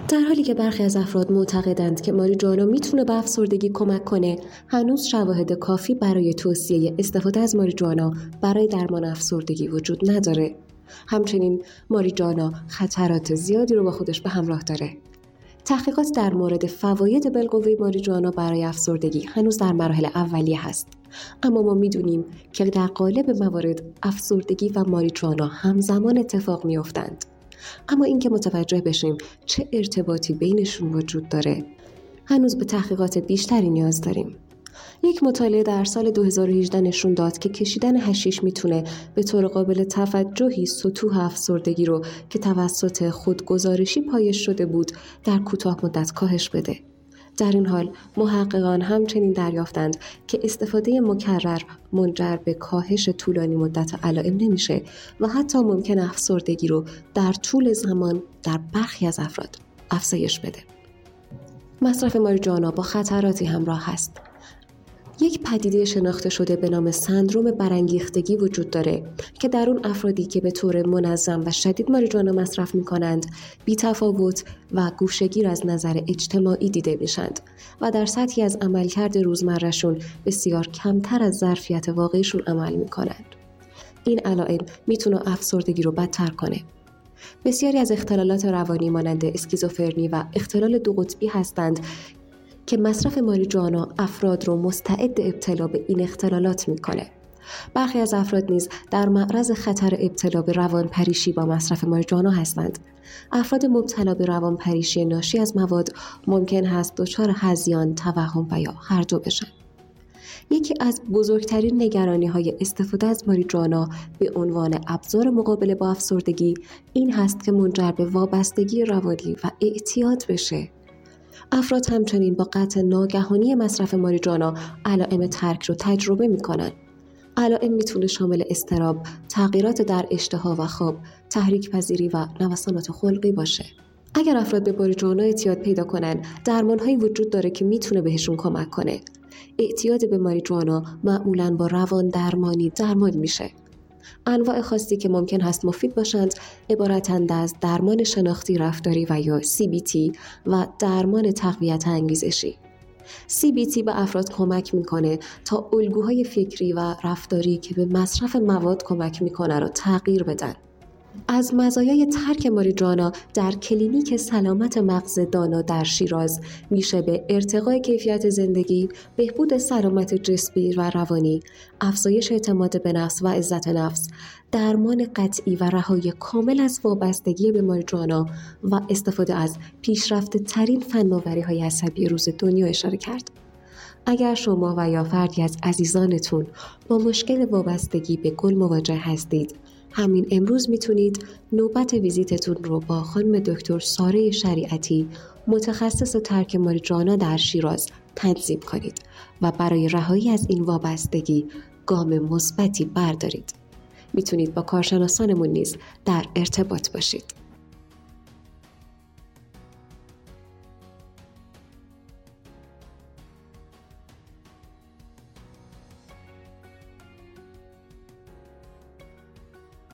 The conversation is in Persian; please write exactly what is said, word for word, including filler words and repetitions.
در حالی که برخی از افراد معتقدند که ماریجوانا میتونه به افسردگی کمک کنه، هنوز شواهد کافی برای توصیه استفاده از ماریجوانا برای درمان افسردگی وجود نداره. همچنین ماریجوانا خطرات زیادی رو با خودش به همراه داره. تحقیقات در مورد فواید بالقوه ماریجوانا برای افسردگی هنوز در مراحل اولیه هست، اما ما میدونیم که در قالب موارد افسردگی و ماریجوانا همزمان اتفاق میافتند. اما اینکه متوجه بشیم چه ارتباطی بینشون وجود داره، هنوز به تحقیقات بیشتری نیاز داریم. یک مطالعه در سال دو هزار و هجده نشون داد که کشیدن حشیش میتونه به طور قابل توجهی سطوح افسردگی رو که توسط خودگزارشی پایش شده بود در کوتاه مدت کاهش بده. در این حال محققان همچنین دریافتند که استفاده مکرر منجر به کاهش طولانی مدت علائم نمیشه و حتی ممکن افسردگی رو در طول زمان در برخی از افراد افزایش بده. مصرف ماریجوانا با خطراتی همراه هست. یک پدیده شناخته شده به نام سندروم برانگیختگی وجود داره که در اون افرادی که به طور منظم و شدید ماریجوانا مصرف می‌کنند بی‌تفاوت و گوشه‌گیر از نظر اجتماعی دیده میشند و در سطحی از عملکرد روزمرهشون بسیار کمتر از ظرفیت واقعیشون عمل می‌کنند. این علائم میتونه افسردگی رو بدتر کنه. بسیاری از اختلالات روانی مانند اسکیزوفرنی و اختلال دو قطبی هستند که مصرف ماریجوانا افراد رو مستعد ابتلا به این اختلالات میکنه. برخی از افراد نیز در معرض خطر ابتلا به روانپریشی با مصرف ماریجوانا هستند. افراد مبتلا به روانپریشی ناشی از مواد ممکن هست دچار هذیان، توهم و یا هر دو بشن. یکی از بزرگترین نگرانی‌های استفاده از ماریجوانا به عنوان ابزار مقابله با افسردگی این هست که منجر به وابستگی روانی و اعتیاد بشه. افراد همچنین با قطع ناگهانی مصرف ماریجوانا علائم ترک رو تجربه می‌کنند. علائم میتونه شامل اضطراب، تغییرات در اشتها و خواب، تحریک پذیری و نوسانات خلقی باشه. اگر افراد به ماریجوانا اعتیاد پیدا کنن، درمان‌هایی وجود داره که میتونه بهشون کمک کنه. اعتیاد به ماریجوانا معمولاً با روان درمانی درمان میشه. انواع خاصی که ممکن هست مفید باشند عبارتند از درمان شناختی رفتاری و یا سی بی تی و درمان تقویت انگیزشی. سی بی تی به افراد کمک میکنه تا الگوهای فکری و رفتاری که به مصرف مواد کمک میکنه رو تغییر بدن. از مزایای ترک ماریجوانا در کلینیک سلامت مغز دانا در شیراز میشه به ارتقای کیفیت زندگی، بهبود سلامت جسمی و روانی، افزایش اعتماد به نفس و عزت نفس، درمان قطعی و رهایی کامل از وابستگی به ماریجوانا و استفاده از پیشرفته ترین فناوری‌های عصبی روز دنیا اشاره کرد. اگر شما و یا فردی از عزیزانتون با مشکل وابستگی به گل مواجه هستید، همین امروز میتونید نوبت ویزیتتون رو با خانم دکتر ساره شریعتی، متخصص ترک ماریجوانا در شیراز تنظیم کنید و برای رهایی از این وابستگی گام مثبتی بردارید. میتونید با کارشناسانمون نیز در ارتباط باشید.